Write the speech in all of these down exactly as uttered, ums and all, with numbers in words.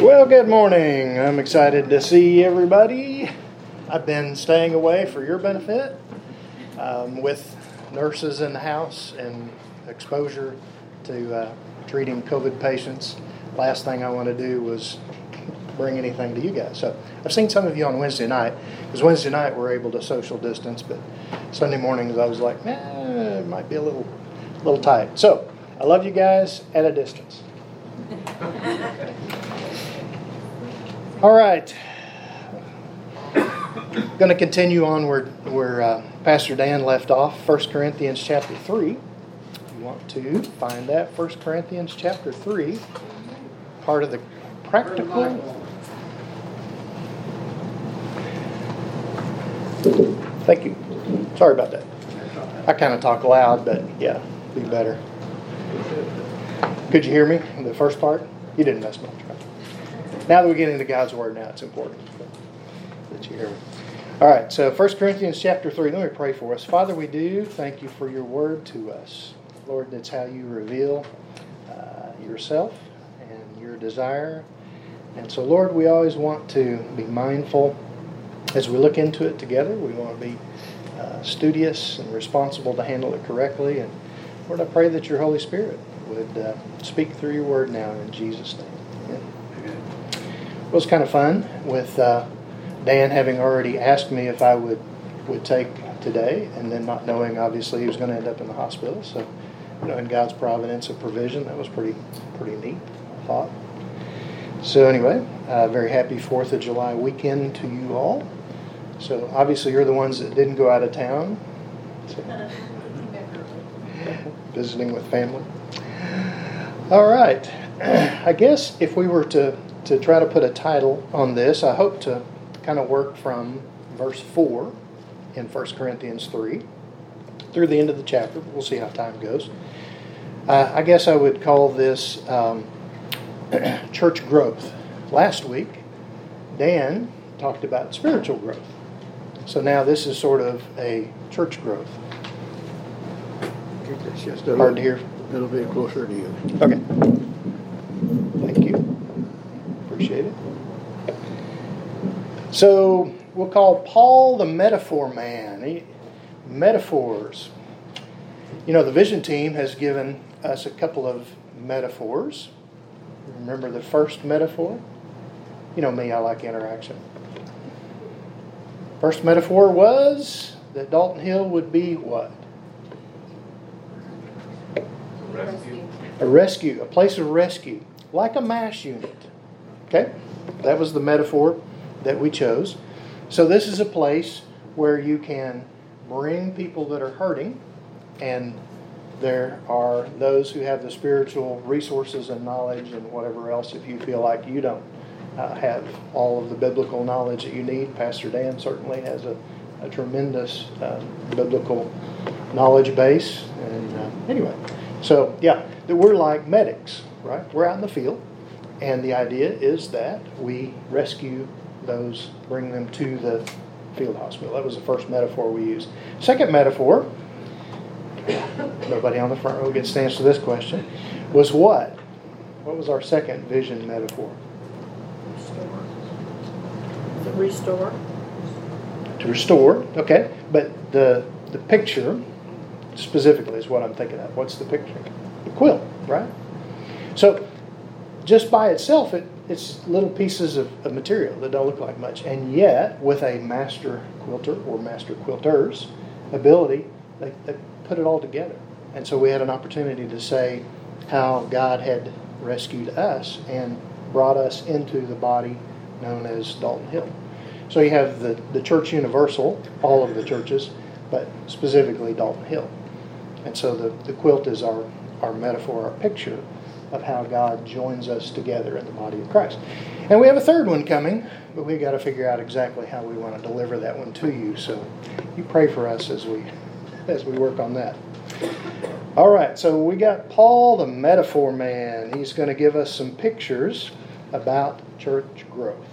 Well, good morning. I'm excited to see everybody. I've been staying away for your benefit um, with nurses in the house and exposure to uh, treating COVID patients. Last thing I want to do was bring anything to you guys. So I've seen some of you on Wednesday night, because Wednesday night we're able to social distance, but Sunday mornings I was like, nah, it might be a little, little tight. So I love you guys at a distance. All right. Going to continue on where, where uh, Pastor Dan left off, First Corinthians chapter three. If you want to find that, First Corinthians chapter three, part of the practical. Thank you. Sorry about that. I kind of talk loud, but yeah, be better. Could you hear me in the first part? You didn't miss much, right? Now that we get into God's Word, now it's important that you hear me. All right, so First Corinthians chapter three, let me pray for us. Father, we do thank you for your Word to us. Lord, that's how you reveal uh, yourself and your desire. And so, Lord, we always want to be mindful as we look into it together. We want to be uh, studious and responsible to handle it correctly. And Lord, I pray that your Holy Spirit would uh, speak through your Word now in Jesus' name. Amen. It was kind of fun with uh, Dan having already asked me if I would, would take today, and then not knowing, obviously, he was going to end up in the hospital. So, you know, in God's providence and provision, that was pretty pretty neat, I thought. So anyway, uh, very happy fourth of July weekend to you all. So obviously you're the ones that didn't go out of town. So, visiting with family. All right. I guess if we were to, to try to put a title on this, I hope to kind of work from verse four in First Corinthians three through the end of the chapter. We'll see how time goes. Uh, I guess I would call this um, church growth. Last week, Dan talked about spiritual growth. So now this is sort of a church growth. It's just a Hard to hear. A little bit closer to you. Okay. Thank you. Appreciate it. So we'll call Paul the metaphor man. He, metaphors. You know, the vision team has given us a couple of metaphors. Remember the first metaphor? You know me, I like interaction. First metaphor was that Dalton Hill would be what? Rescue. A rescue, a place of rescue, like a MASH unit. Okay? That was the metaphor that we chose. So this is a place where you can bring people that are hurting, and there are those who have the spiritual resources and knowledge and whatever else. If you feel like you don't uh, have all of the biblical knowledge that you need, Pastor Dan certainly has a, a tremendous uh, biblical knowledge base. And uh, anyway, so yeah, that we're like medics, right? We're out in the field, and the idea is that we rescue those, bring them to the field hospital. That was the first metaphor we used. Second metaphor, nobody on the front row gets to answer this question, was what? What was our second vision metaphor? Restore. The restore. To restore, okay. But the the picture specifically is what I'm thinking of. What's the picture? The quilt, right? So just by itself, it, it's little pieces of, of material that don't look like much. And yet, with a master quilter or master quilter's ability, they, they put it all together. And so we had an opportunity to say how God had rescued us and brought us into the body known as Dalton Hill. So you have the, the church universal, all of the churches, but specifically Dalton Hill. And so the, the quilt is our, our metaphor, our picture of how God joins us together in the body of Christ. And we have a third one coming, but we've got to figure out exactly how we want to deliver that one to you. So you pray for us as we as we work on that. All right, so we got Paul the metaphor man. He's going to give us some pictures about church growth.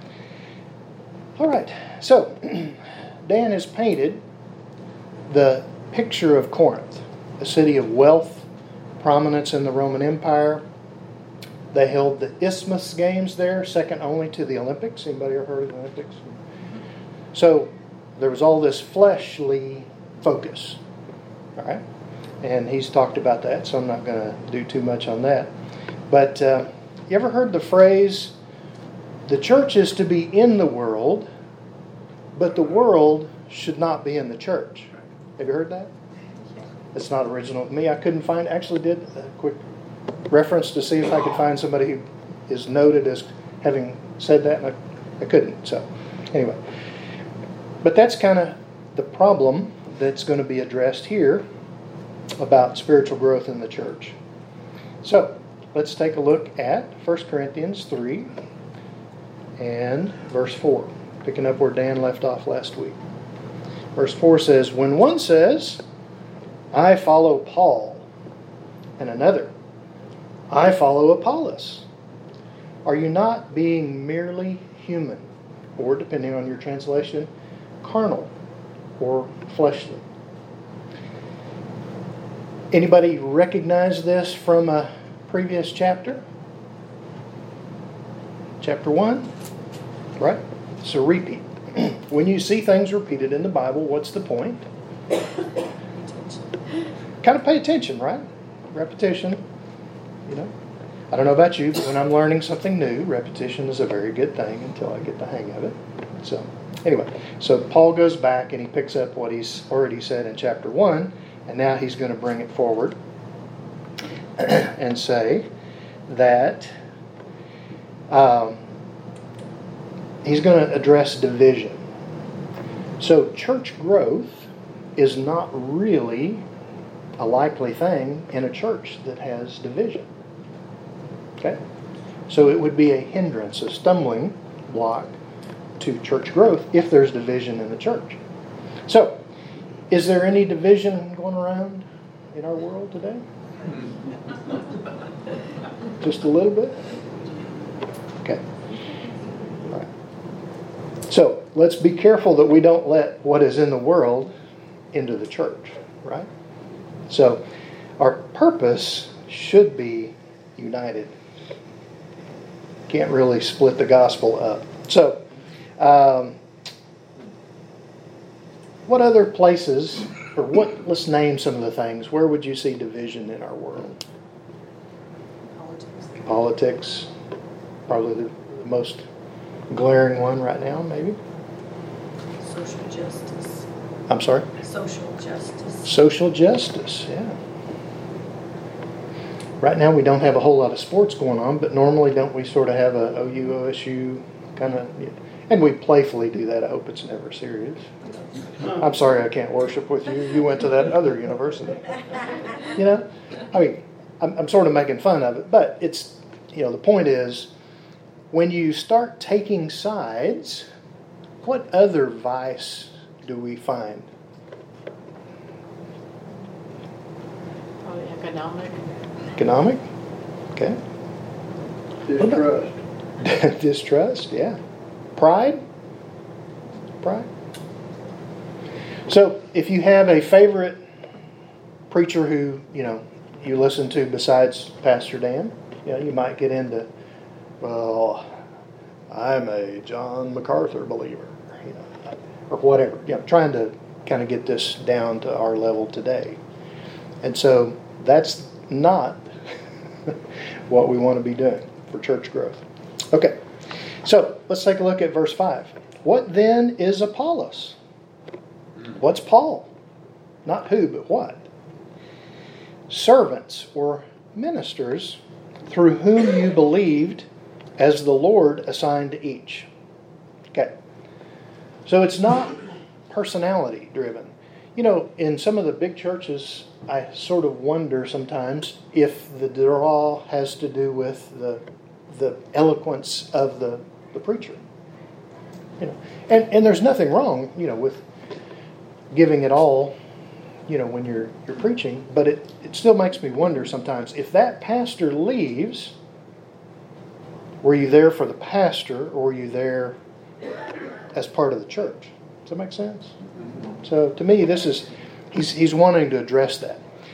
All right, so Dan has painted the picture of Corinth, a city of wealth, prominence in the Roman Empire, They held the Isthmus Games there, second only to the Olympics. Anybody ever heard of the Olympics? So there was all this fleshly focus. All right? And he's talked about that, so I'm not going to do too much on that. But uh, you ever heard the phrase, the church is to be in the world, but the world should not be in the church? Have you heard that? It's not original to me. I couldn't find, actually did a quick reference to see if I could find somebody who is noted as having said that, and I, I couldn't. So anyway, but that's kind of the problem that's going to be addressed here about spiritual growth in the church. So let's take a look at First Corinthians three and verse four, picking up where Dan left off last week. Verse four says, when one says, I follow Paul, and another, I follow Apollos, are you not being merely human, or depending on your translation, carnal or fleshly? Anybody recognize this from a previous chapter? Chapter one, right? It's a repeat. When you see things repeated in the Bible, what's the point? Kind of pay attention, right? Repetition, you know. I don't know about you, but when I'm learning something new, repetition is a very good thing until I get the hang of it. So, anyway, so Paul goes back and he picks up what he's already said in chapter one, and now he's going to bring it forward and say that um, he's going to address division. So church growth is not really a likely thing in a church that has division. Okay? So it would be a hindrance, a stumbling block to church growth if there's division in the church. So, is there any division going around in our world today? Just a little bit? Okay. All right. So, let's be careful that we don't let what is in the world into the church, right? So, our purpose should be united. Can't really split the gospel up. So, um, what other places, or what, let's name some of the things, where would you see division in our world? Politics. Politics, probably the most glaring one right now, maybe. Social justice. I'm sorry? Social justice. Social justice, yeah. Right now we don't have a whole lot of sports going on, but normally don't we sort of have a O U, O S U kind of, and we playfully do that. I hope it's never serious. You know? I'm sorry I can't worship with you. You went to that other university. You know? I mean, I'm, I'm sort of making fun of it, but it's, you know, the point is, when you start taking sides, what other vice do we find? Probably economic. Economic? Okay. Distrust. Distrust, yeah. Pride? Pride. So, if you have a favorite preacher who, you know, you listen to besides Pastor Dan, you know, you might get into, well, I'm a John MacArthur believer, you know, or whatever. You know, trying to kind of get this down to our level today. And so, that's not what we want to be doing for church growth. Okay, so let's take a look at verse five. What then is Apollos? What's Paul? Not who, but what? Servants or ministers through whom you believed as the Lord assigned to each. Okay, so it's not personality driven. You know, in some of the big churches, I sort of wonder sometimes if the draw has to do with the the eloquence of the, the preacher. You know, and, and there's nothing wrong, you know, with giving it all, you know, when you're you're preaching, but it, it still makes me wonder sometimes if that pastor leaves, were you there for the pastor or were you there as part of the church? Does that make sense? So to me, this is he's he's wanting to address that.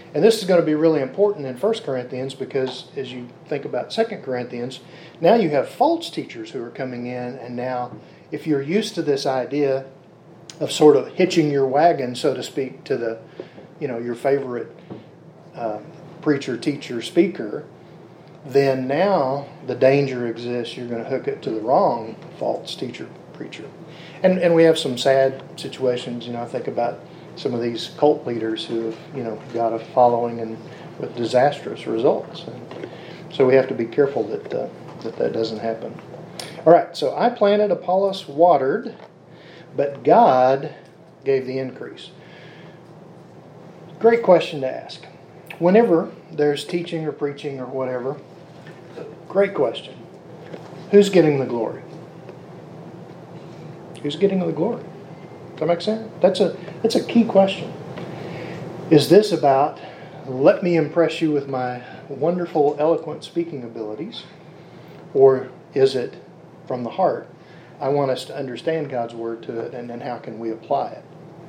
And this is going to be really important in First Corinthians because as you think about Second Corinthians, now you have false teachers who are coming in, and now if you're used to this idea of sort of hitching your wagon, so to speak, to the, you know, your favorite uh, preacher, teacher, speaker, then now the danger exists you're going to hook it to the wrong false teacher, preacher. And and we have some sad situations, you know, I think about some of these cult leaders who have, you know, got a following and with disastrous results. And so we have to be careful that, uh, that that doesn't happen. All right, so I planted, Apollos watered, but God gave the increase. Great question to ask. Whenever there's teaching or preaching or whatever, great question. Who's getting the glory? Who's getting the glory? Does that make sense? That's a that's a key question. Is this about, let me impress you with my wonderful, eloquent speaking abilities, or is it from the heart? I want us to understand God's Word to it, and then how can we apply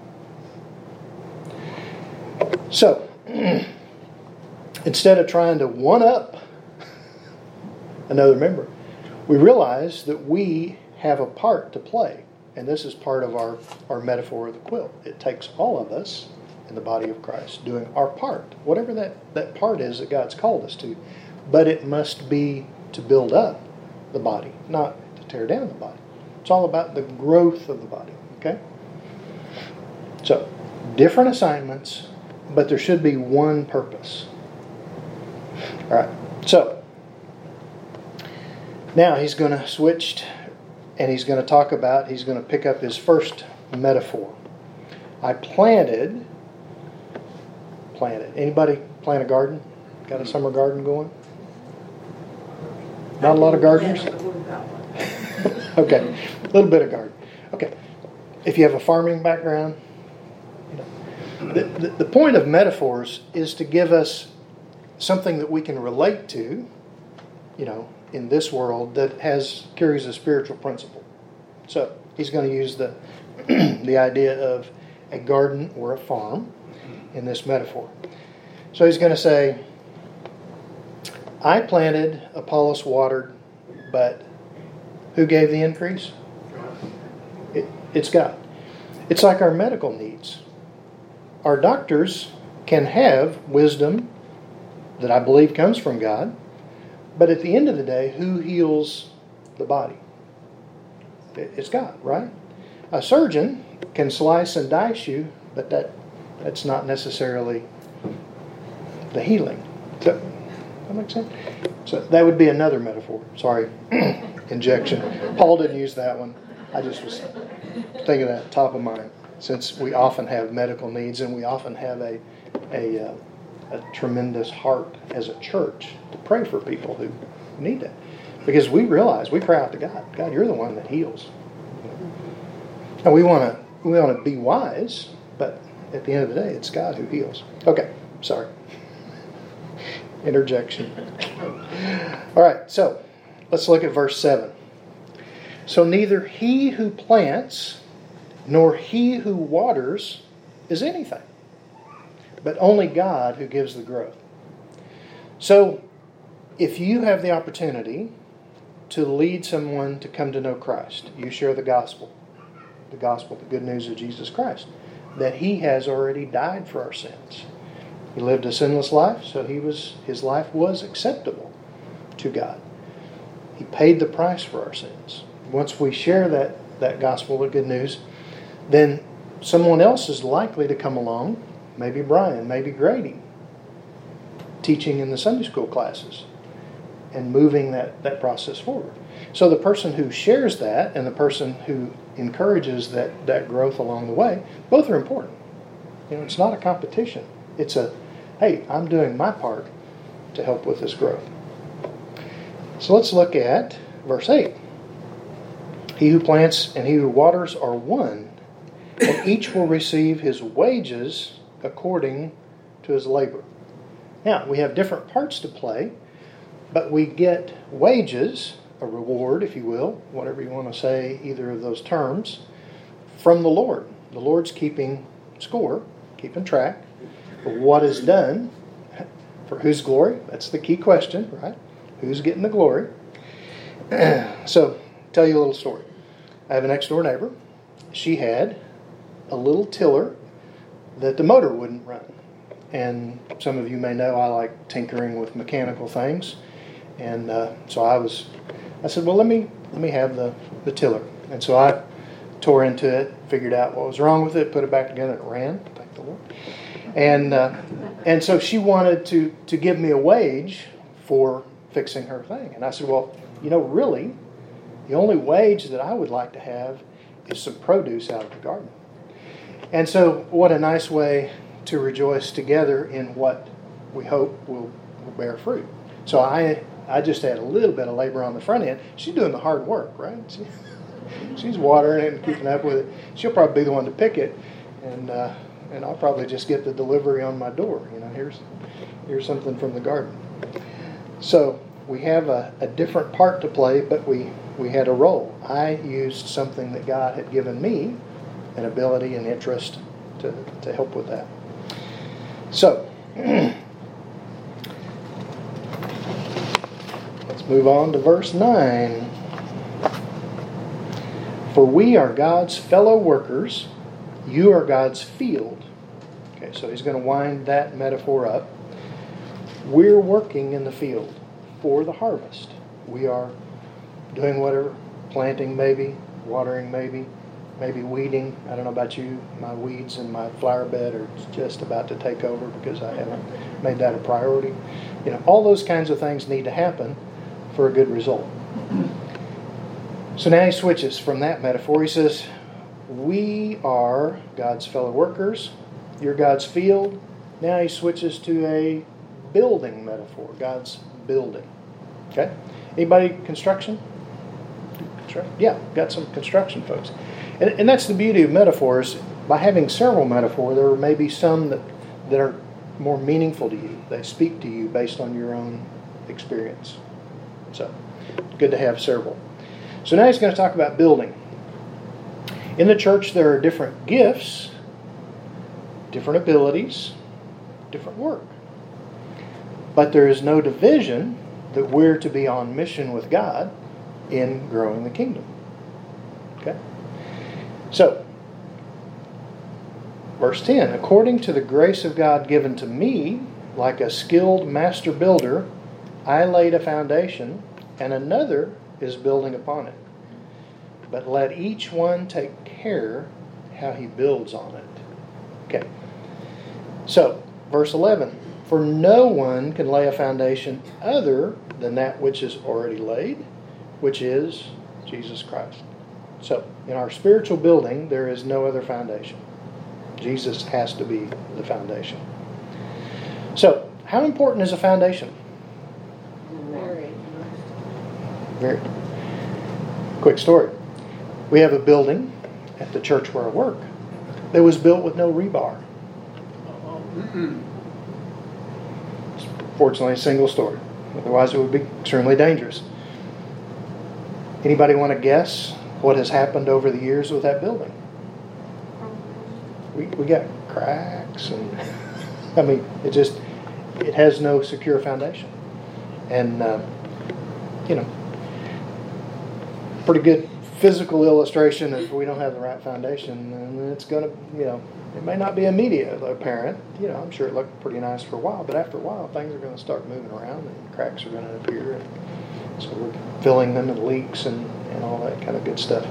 it? So, instead of trying to one-up another member, we realize that we have a part to play. And this is part of our, our metaphor of the quilt. It takes all of us in the body of Christ doing our part, whatever that, that part is that God's called us to. But it must be to build up the body, not to tear down the body. It's all about the growth of the body, okay? So, different assignments, but there should be one purpose. All right, so now he's going to switch, and he's going to talk about, he's going to pick up his first metaphor. I planted, planted. Anybody plant a garden? Got a summer garden going? Not a lot of gardeners? Okay, a little bit of garden. Okay, if you have a farming background, the, the, the point of metaphors is to give us something that we can relate to, you know, in this world that has carries a spiritual principle. So he's going to use the the idea of a garden or a farm in this metaphor. So he's going to say, I planted, Apollos watered, but who gave the increase? It, it's God. It's like our medical needs. Our doctors can have wisdom that I believe comes from God, but at the end of the day, who heals the body? It's God, right? A surgeon can slice and dice you, but that that's not necessarily the healing. So, that makes sense? So that would be another metaphor. Sorry, injection. Paul didn't use that one. I just was thinking that top of mind, since we often have medical needs and we often have a a, uh, a tremendous heart as a church to pray for people who need that. Because we realize, we cry out to God, God, you're the one that heals. And we want to we want to be wise, but at the end of the day, it's God who heals. Okay, sorry. Interjection. All right, so let's look at verse seven. So neither he who plants nor he who waters is anything, but only God who gives the growth. So if you have the opportunity to lead someone to come to know Christ, you share the gospel, the gospel, the good news of Jesus Christ, that He has already died for our sins. He lived a sinless life, so he was his life was acceptable to God. He paid the price for our sins. Once we share that, that gospel, the good news, then someone else is likely to come along, maybe Brian, maybe Grady, teaching in the Sunday school classes and moving that, that process forward. So the person who shares that and the person who encourages that, that growth along the way, both are important. You know, it's not a competition. It's a, hey, I'm doing my part to help with this growth. So let's look at verse eight. He who plants and he who waters are one, and each will receive his wages according to his labor. Now, we have different parts to play, but we get wages, a reward, if you will, whatever you want to say, either of those terms, from the Lord. The Lord's keeping score, keeping track But what is done, for whose glory? That's the key question, right? Who's getting the glory? So, tell you a little story. I have a next door neighbor. She had a little tiller that the motor wouldn't run. And some of you may know I like tinkering with mechanical things. And uh, so I was, I said, well, let me let me have the, the tiller. And so I tore into it, figured out what was wrong with it, put it back together, and it ran. Thank the Lord. And uh, and so she wanted to, to give me a wage for fixing her thing. And I said, well, you know, really, the only wage that I would like to have is some produce out of the garden. And so what a nice way to rejoice together in what we hope will, will bear fruit. So I I just had a little bit of labor on the front end. She's doing the hard work, right? She, she's watering it and keeping up with it. She'll probably be the one to pick it, and uh, and I'll probably just get the delivery on my door. You know, here's here's something from the garden. So we have a, a different part to play, but we, we had a role. I used something that God had given me, an ability and interest to, to help with that. So, let's move on to verse nine. For we are God's fellow workers, you are God's field. Okay, so he's going to wind that metaphor up. We're working in the field for the harvest. We are doing whatever, planting maybe, watering maybe, maybe weeding. I don't know about you, my weeds in my flower bed are just about to take over because I haven't made that a priority. You know, all those kinds of things need to happen for a good result. So now he switches from that metaphor. He says, we are God's fellow workers. You're God's field. Now he switches to a building metaphor. God's building. Okay? Anybody construction? Yeah, got some construction folks. And, and that's the beauty of metaphors. By having several metaphors, there may be some that, that are more meaningful to you. They speak to you based on your own experience. So, good to have several. So now he's going to talk about building. In the church, there are different gifts, different abilities, different work. But there is no division that we're to be on mission with God in growing the kingdom. Okay? So, verse ten, according to the grace of God given to me, like a skilled master builder, I laid a foundation, and another is building upon it. But let each one take care how he builds on it. Okay. So, verse eleven. For no one can lay a foundation other than that which is already laid, which is Jesus Christ. So, in our spiritual building, there is no other foundation. Jesus has to be the foundation. So, how important is a foundation? Very. Very. Quick story. We have a building at the church where I work that was built with no rebar. Mm-mm. Fortunately, a single story. Otherwise, it would be extremely dangerous. Anybody want to guess what has happened over the years with that building? We we got cracks, and I mean, it just it has no secure foundation, and uh, you know, pretty good physical illustration. If we don't have the right foundation, then it's going to, you know, it may not be immediate apparent. You know, I'm sure it looked pretty nice for a while, but after a while, things are going to start moving around, and cracks are going to appear, and so we're filling them and leaks and, and all that kind of good stuff.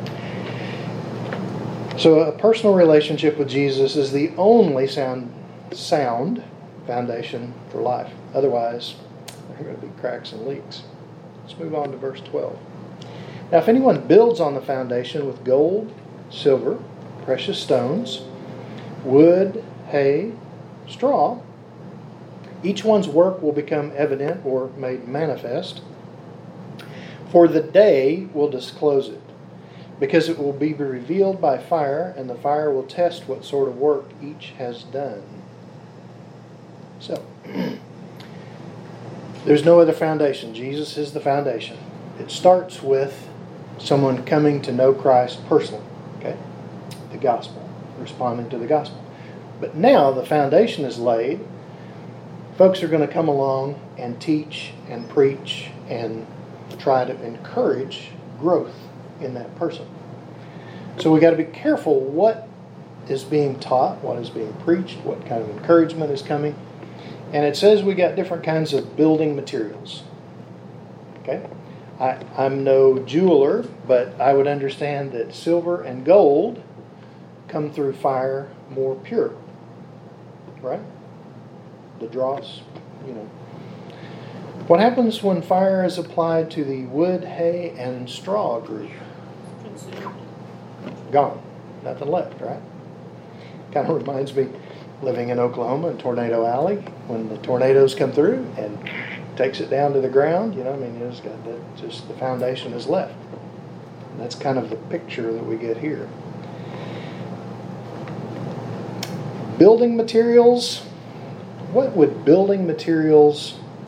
So a personal relationship with Jesus is the only sound, sound foundation for life. Otherwise, there are going to be cracks and leaks. Let's move on to verse twelve. Now, if anyone builds on the foundation with gold, silver, precious stones, wood, hay, straw, each one's work will become evident or made manifest, for the day will disclose it, because it will be revealed by fire, and the fire will test what sort of work each has done. So, there's no other foundation. Jesus is the foundation. It starts with someone coming to know Christ personally. Okay? The gospel. Responding to the gospel. But now the foundation is laid. Folks are going to come along and teach and preach and try to encourage growth in that person. So we got to be careful what is being taught, what is being preached, what kind of encouragement is coming. And it says we got different kinds of building materials. Okay? I, I'm no jeweler, but I would understand that silver and gold come through fire more pure. Right? The dross, you know. What happens when fire is applied to the wood, hay, and straw group? Consumed. Gone. Nothing left, right? Kind of reminds me living in Oklahoma in Tornado Alley when the tornadoes come through and takes it down to the ground. You know, I mean, it's got that, just the foundation is left. And that's kind of the picture that we get here. Building materials. What would building materials,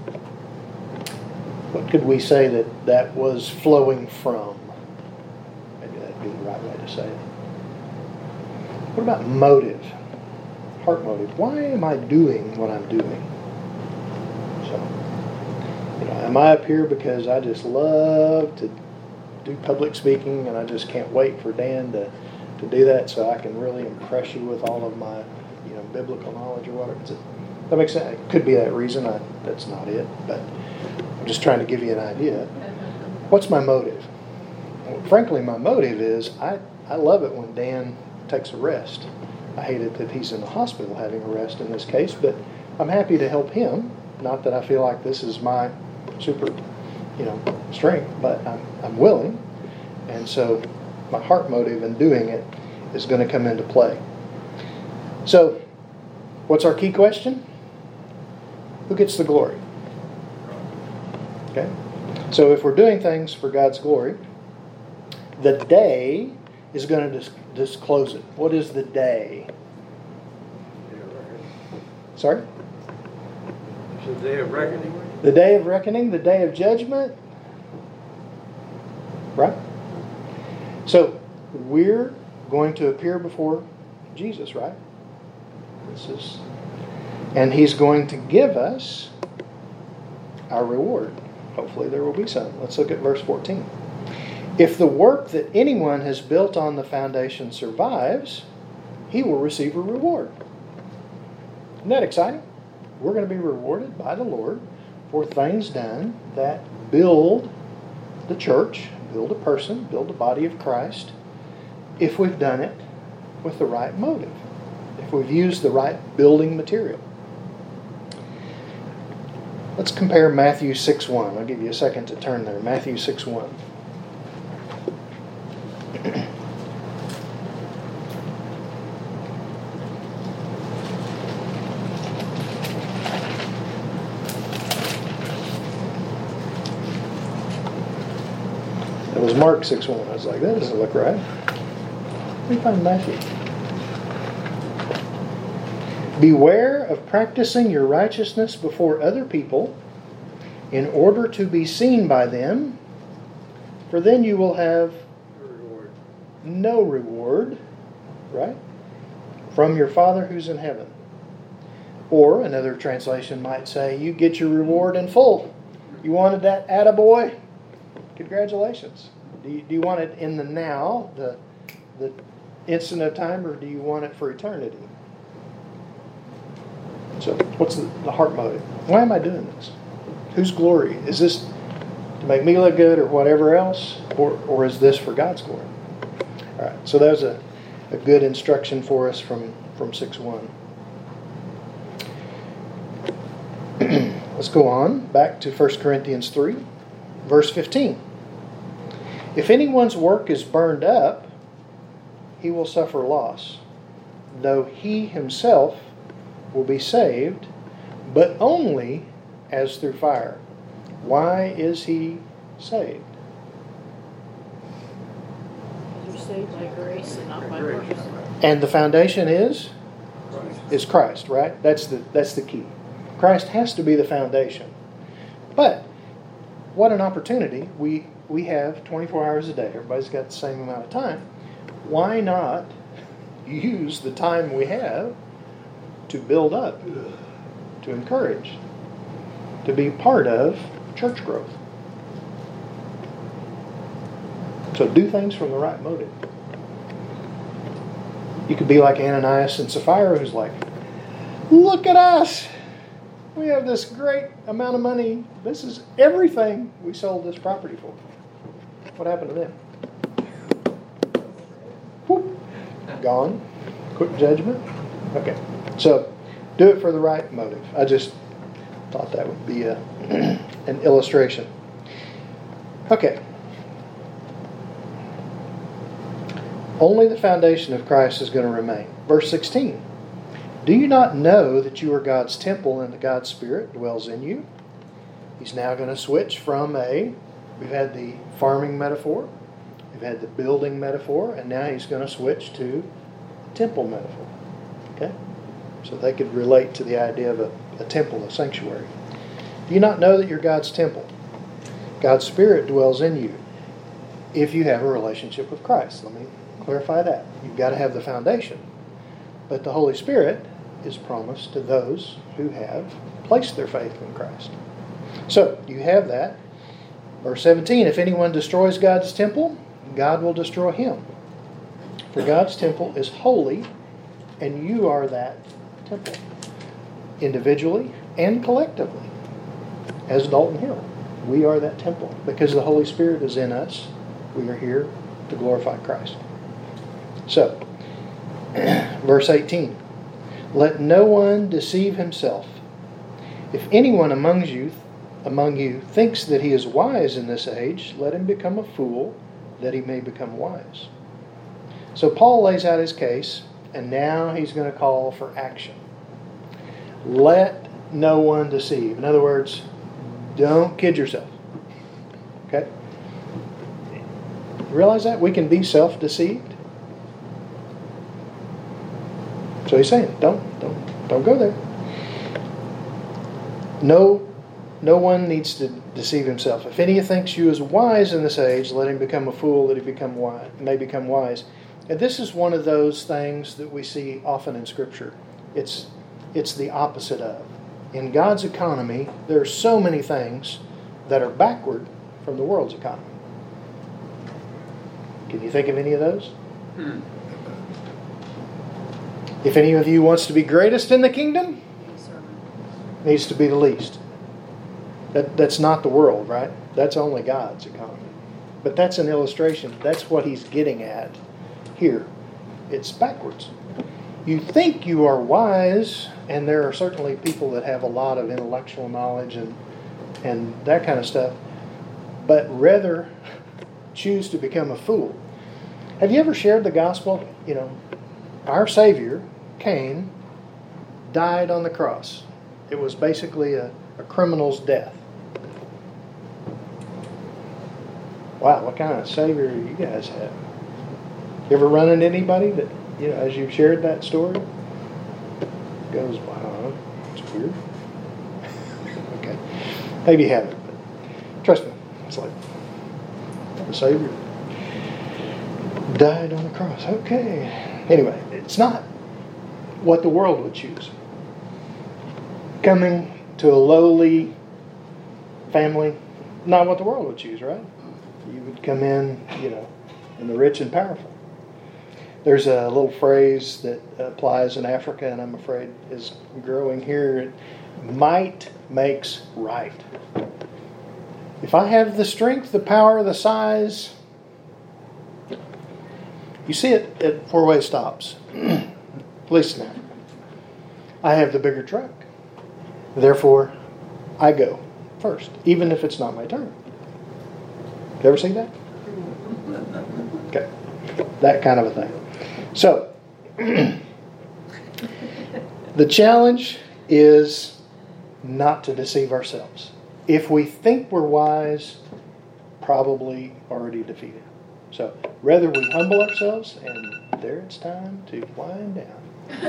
what could we say that that was flowing from? Maybe that'd be the right way to say it. What about motive? Heart motive. Why am I doing what I'm doing? So, you know, am I up here because I just love to do public speaking and I just can't wait for Dan to, to do that so I can really impress you with all of my, you know, biblical knowledge or whatever? It's a, that makes sense. It could be that reason. I, that's not it. But I'm just trying to give you an idea. What's my motive? Well, frankly, my motive is I, I love it when Dan takes a rest. I hate it that he's in the hospital having a rest in this case, but I'm happy to help him. Not that I feel like this is my super, you know, strength, but I'm, I'm willing. And so my heart motive in doing it is going to come into play. So what's our key question? Who gets the glory? Okay? So if we're doing things for God's glory, the day is going to dis- disclose it. What is the day? Sorry? It's the day of reckoning. The day of reckoning, the day of judgment. Right? So we're going to appear before Jesus, right? This is, and He's going to give us our reward. Hopefully there will be some. Let's look at verse fourteen. If the work that anyone has built on the foundation survives, he will receive a reward. Isn't that exciting? We're going to be rewarded by the Lord for things done that build the church, build a person, build the body of Christ, if we've done it with the right motive, if we've used the right building material. Let's compare Matthew six one. I'll give you a second to turn there. Matthew six one. It was Mark six one. I was like, that doesn't look right. Let me find Matthew. Beware of practicing your righteousness before other people in order to be seen by them, for then you will have Reward. no reward, right, from your Father who's in heaven. Or another translation might say, you get your reward in full. You wanted that attaboy? Congratulations. Do you, do you want it in the now, the, the instant of time, or do you want it for eternity? So what's the, the heart motive? Why am I doing this? Whose glory? Is this to make me look good or whatever else? Or, or is this for God's glory? All right, so that was a, a good instruction for us from, from six one. Let's go on back to First Corinthians three, verse fifteen. If anyone's work is burned up, he will suffer loss, though he himself will be saved, but only as through fire. Why is he saved? You're saved by grace and not by works. And the foundation is is Christ, right? That's the that's the key. Christ has to be the foundation. But what an opportunity. We we have twenty-four hours a day. Everybody's got the same amount of time. Why not use the time we have to build up, to encourage, to be part of church growth. So do things from the right motive. You could be like Ananias and Sapphira, who's like, look at us. We have this great amount of money. This is everything we sold this property for. What happened to them? Whoop. Gone. Quick judgment. Okay. So, do it for the right motive. I just thought that would be a, an illustration. Okay. Only the foundation of Christ is going to remain. Verse sixteen. Do you not know that you are God's temple and that God's Spirit dwells in you? He's now going to switch from a, we've had the farming metaphor, we've had the building metaphor, and now he's going to switch to a temple metaphor. Okay? So they could relate to the idea of a, a temple, a sanctuary. Do you not know that you're God's temple? God's Spirit dwells in you if you have a relationship with Christ. Let me clarify that. You've got to have the foundation. But the Holy Spirit is promised to those who have placed their faith in Christ. So, you have that. Verse seventeen, if anyone destroys God's temple, God will destroy him. For God's temple is holy, and you are that temple. Individually and collectively. As Dalton Hill, we are that temple. Because the Holy Spirit is in us, we are here to glorify Christ. So, verse eighteen. Let no one deceive himself. If anyone among you, among you thinks that he is wise in this age, let him become a fool, that he may become wise. So Paul lays out his case, and now he's going to call for action. Let no one deceive. In other words, don't kid yourself. Okay? Realize that? We can be self-deceived. So he's saying, don't, don't, don't go there. No, no one needs to deceive himself. If any thinks you is wise in this age, let him become a fool that he become wise, may become wise. And this is one of those things that we see often in Scripture. It's, it's the opposite of. In God's economy, there are so many things that are backward from the world's economy. Can you think of any of those? Hmm. If any of you wants to be greatest in the kingdom, needs to be the least. That, that's not the world, right? That's only God's economy. But that's an illustration. That's what he's getting at here. It's backwards. You think you are wise, and there are certainly people that have a lot of intellectual knowledge and, and that kind of stuff, but rather choose to become a fool. Have you ever shared the gospel? You know, our Savior came, died on the cross. It was basically a, a criminal's death. Wow, what kind of Savior do you guys have? You ever run into anybody that, you know, as you've shared that story, goes, wow, it's weird. Okay. Maybe you haven't, but trust me, it's like the Savior died on the cross. Okay. Anyway, it's not what the world would choose. Coming to a lowly family, not what the world would choose, right? You would come in, you know, in the rich and powerful. There's a little phrase that applies in Africa, and I'm afraid is growing here. Might makes right. If I have the strength, the power, the size, you see it at four-way stops. At least in Africa. I have the bigger truck. Therefore, I go first, even if it's not my turn. You ever see that? Okay. That kind of a thing. So, the challenge is not to deceive ourselves. If we think we're wise, probably already defeated. So, rather we humble ourselves, and there it's time to wind down.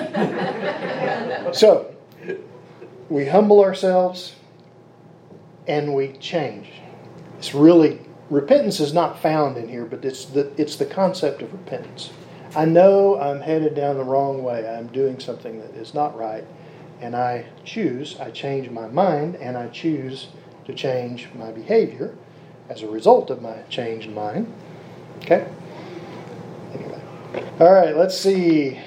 So, we humble ourselves and we change. It's really, repentance is not found in here, but it's the, it's the concept of repentance. I know I'm headed down the wrong way. I'm doing something that is not right. And I choose, I change my mind, and I choose to change my behavior as a result of my changed mind. Okay? Anyway. All right, let's see.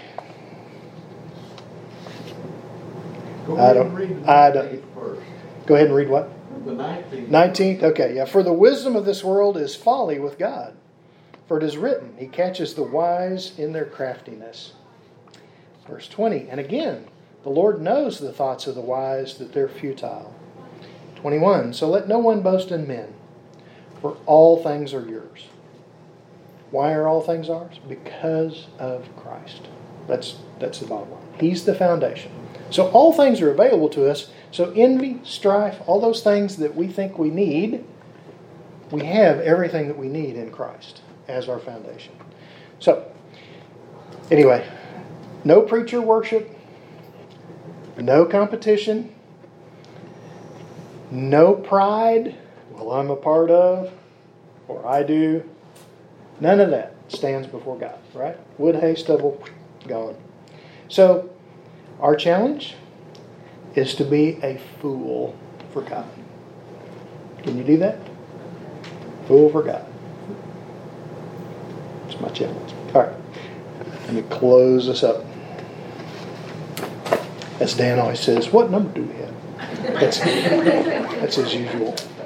Go I ahead don't- and read the I don't- nineteenth first. Go ahead and read what? The nineteenth. nineteenth? Okay, yeah. For the wisdom of this world is folly with God. For it is written, He catches the wise in their craftiness. Verse twenty, and again, the Lord knows the thoughts of the wise, that they're futile. twenty-one, so let no one boast in men, for all things are yours. Why are all things ours? Because of Christ. That's, that's the bottom line. He's the foundation. So all things are available to us. So envy, strife, all those things that we think we need, we have everything that we need in Christ as our foundation. So, anyway, no preacher worship, no competition, no pride, well, I'm a part of, or I do. None of that stands before God, right? Wood, hay, stubble, gone. So, our challenge is to be a fool for God. Can you do that? Fool for God. That's my challenge. All right. Let me close this up. As Dan always says, what number do we have? That's, that's as usual.